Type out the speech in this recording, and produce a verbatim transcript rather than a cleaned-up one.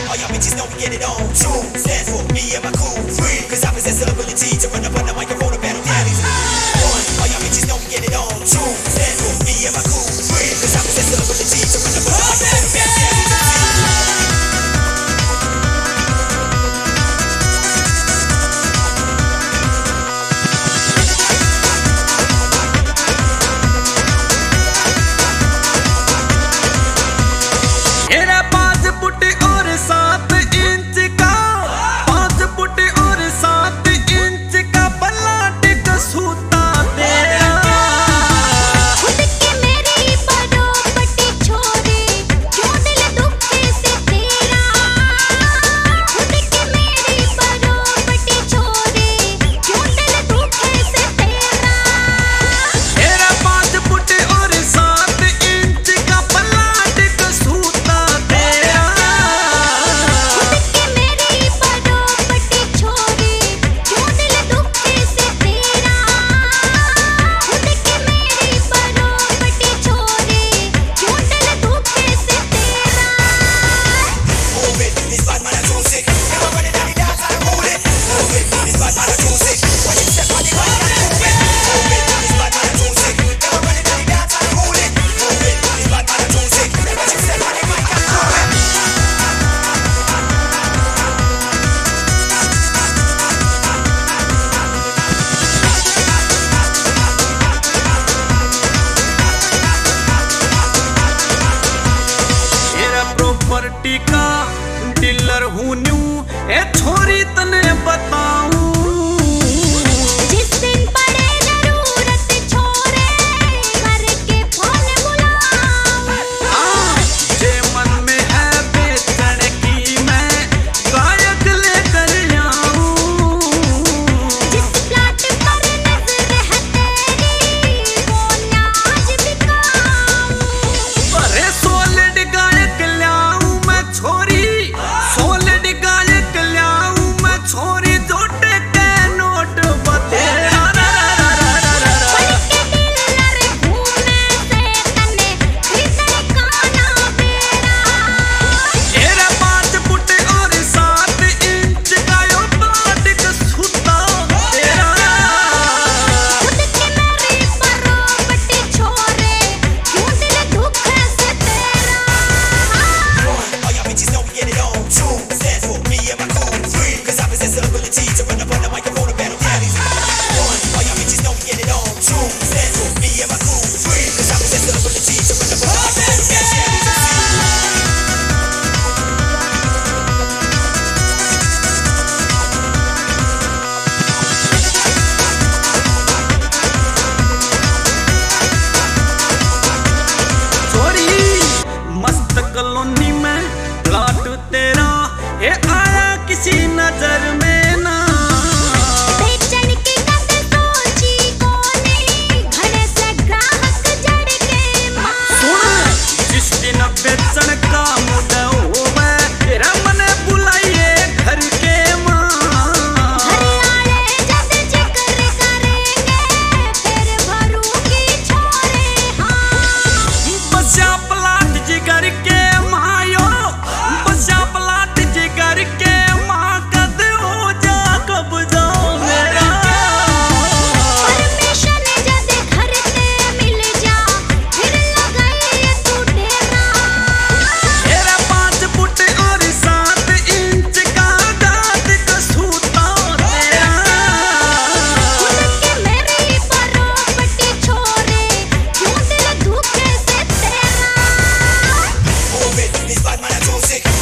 All y'all bitches know we get it on. True stands for me and my crew. Free, cause I possess the ability to run up on the microphone and battle daddies. One, all y'all bitches know we get it on. True stands for me and my crew. Free, cause I possess the ability to run up on the microphone and battle daddies. का dealer हूँ न्यू ए छोरी तने बताऊं जिस दिन पड़े जरूरत छोरे घर के फोन बुलाऊं जे मन में है बेचन की मैं गायक लेकर आऊं जिस प्लाट पर नजर है तेरी वो नाच बिकाऊं अरे सॉलिड गायक लाऊं मैं छोरी सॉलिड गायक लाऊं मैं छोरी जोटे के नोट बते कॉलोनी में प्लाट तेरा ये आया किसी नजर में ना बेचन की कद सोची कोने घड़े से ग्राहक जड़ के मां जिस दिन बेचन का मुद्दा होवे तेरा मने बुलाइए घर के मां घर आले जब जिक्र करेंगे फिर भरूंगी छोरे हां बसा प्लाट जिगर के This bad man I don't sick.